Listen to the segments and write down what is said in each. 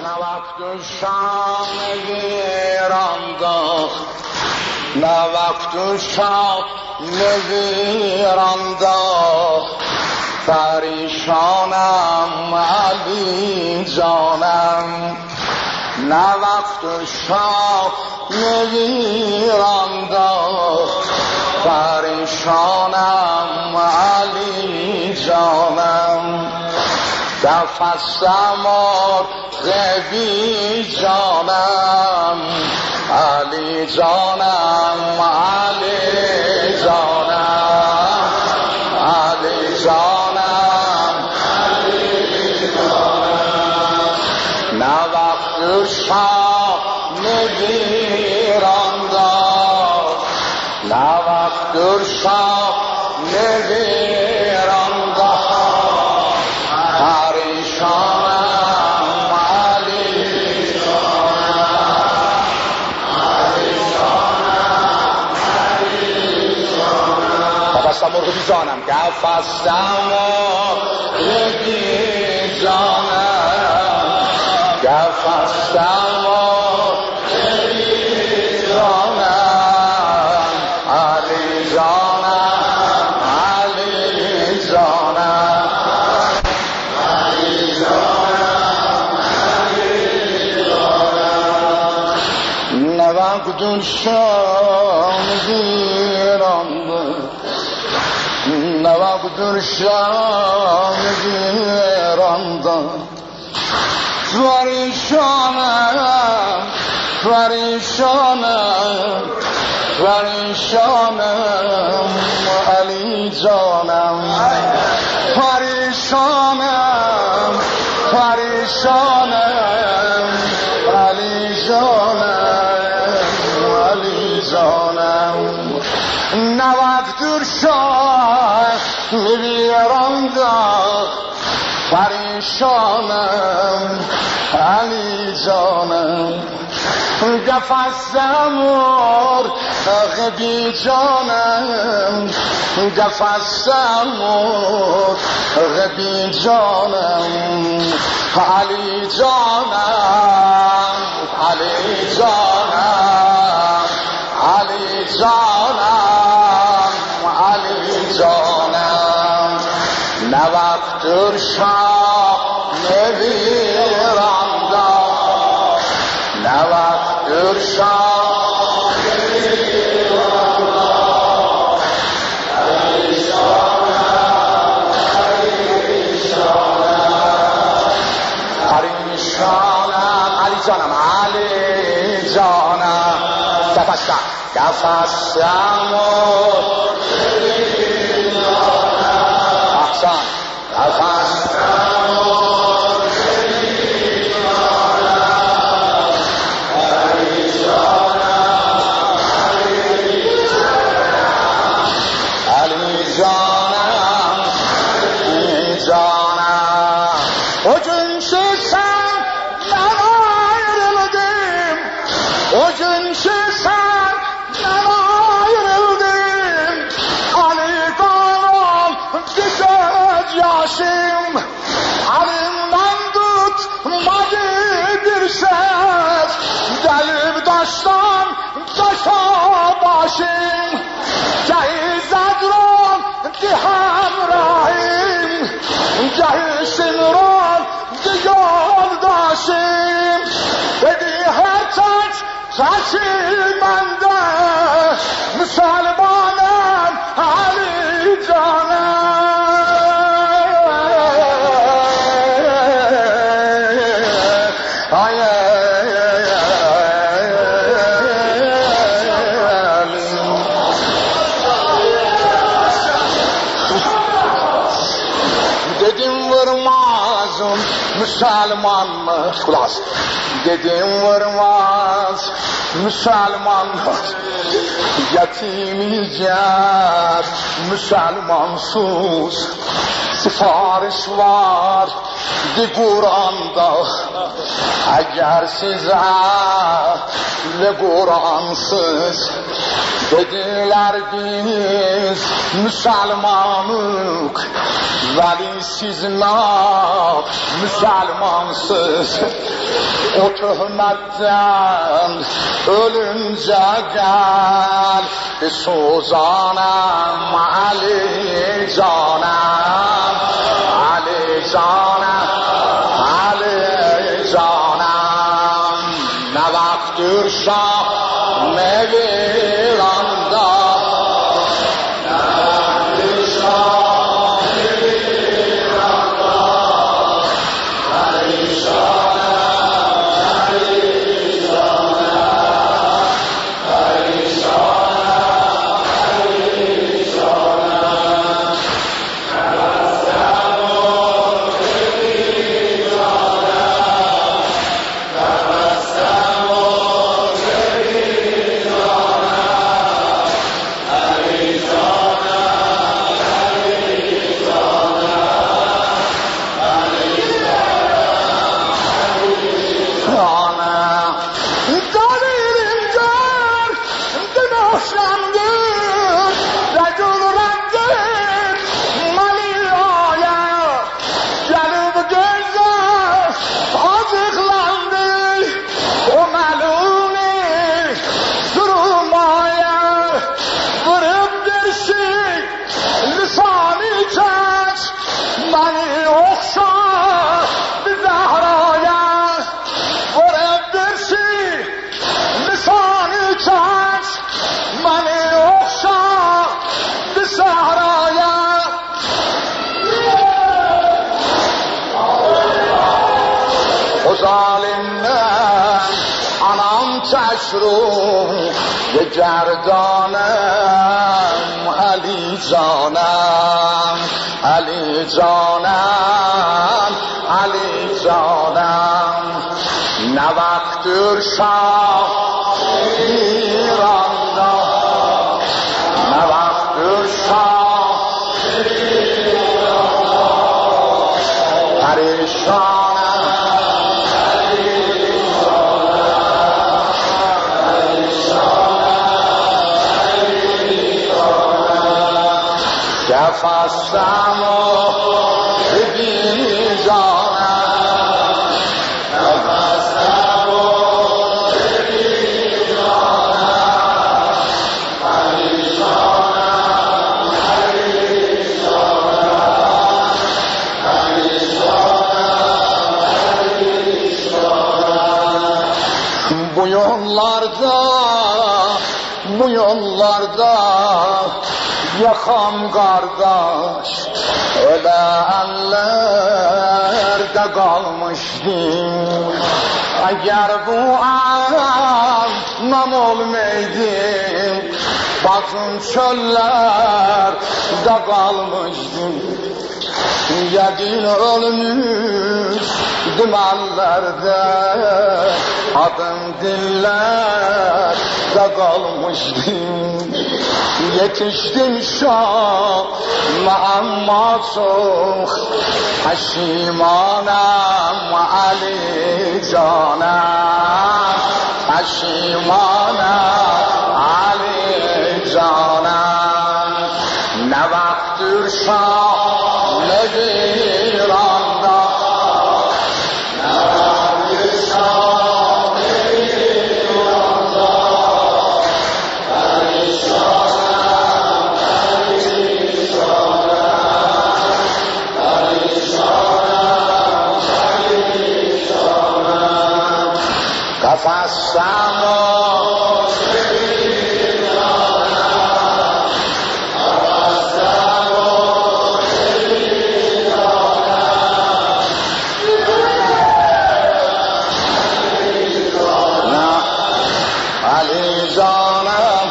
نه وقت شام ویرانده نه وقت شام ویرانده پریشانم علی جانم نه وقت شام ویرانده پریشانم علی جانم دفستم غبی جانم علی جانم علی جانم علی جانم علی جانم نه وقت شام نگیرانده نه وقت شام نگیرانده پریشانم علی جانم علی جانم علی جانم گفستم مرغ جانم گفستم مرغ جانم گفستم مرغ جانم علی جانم علی جانم وقت شام گیرانده نه وقت شام گیرانده پریشانم پریشانم پریشانم علی جانم پریشانم پریشانم علی جانم نه وقت شام ویرانده پریشانم علی جانم گفستم غبی جانم گفستم غبی جانم علی جانم علی جانم علی جانم علی جانم نه وقت شام ویرانده نه وقت شام ویرانده علی جانم علی جانم علی جانم علی جانم گفستم گفستم احسان گفستم علی جانم علی جانم علی جانم o gün sen ayrıldım o gün sen ayrıldım Ali kanım düşer yaşım elimden tutmadı bir ses delip taştan taşa başım cehi zadron dihamrahim cehi sinron yoldaşım dedi her taç saçı bende Müslümanım Ali canım dedim vurmazım Müslüman mı? Kulağız. Dedim vurmaz Müslüman mı? Yetimiyet Müslümansız sipariş var di Kur'an'da eğer size ve Kur'ansız dediler biz Müslümanık veli siz ne Müslümansız o töhmetten ölünce gel Suzanım Ali canım Ali canım Ali canım ne vaktdir şah meviranda ne vaktdir şah meviranda Ali canım Ali canım zalimden anam teşru ye gerdanım Ali canım Ali canım Ali canım ne vaktdir şah İran'da ne vaktdir şah perişan نفسم بی جانم نفسم بی جانم پریشانم پریشانم bu yollarda yakam kardeş öyle ellerde kalmıştım eğer bu anlam olmaydım bazı çöllerde kalmıştım yedin ölmüş dimellerde adım dillerde kalmıştım yetiştim şahma ama çok peşimanım Ali canım peşimanım Ali canım ne vaktdir şah meviranda ne vaktdir şah meviranda Kafasam Ali canım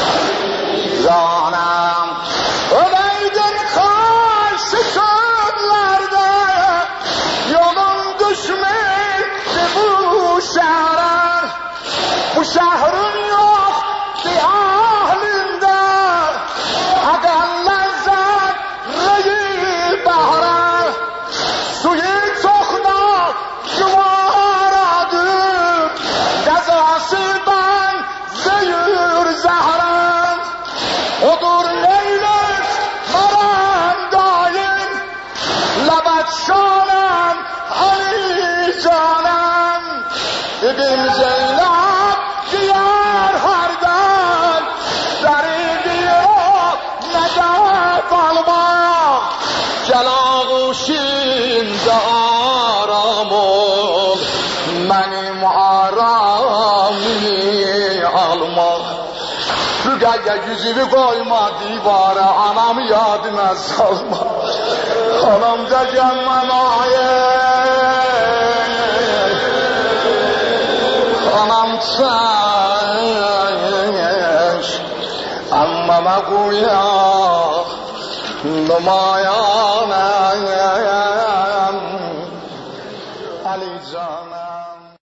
canım öleydin karşı sözlerde yolun düşmekti bu şehre bu şehrin ببین زینب دیار هر دم دریدی رو نده بالما جلاغوشین دارمون منیم آرامی alma Rügaya yüzümü koyma divara anam yadına salma Anam da gelmemaye Anam çeş Amma maguya Numayane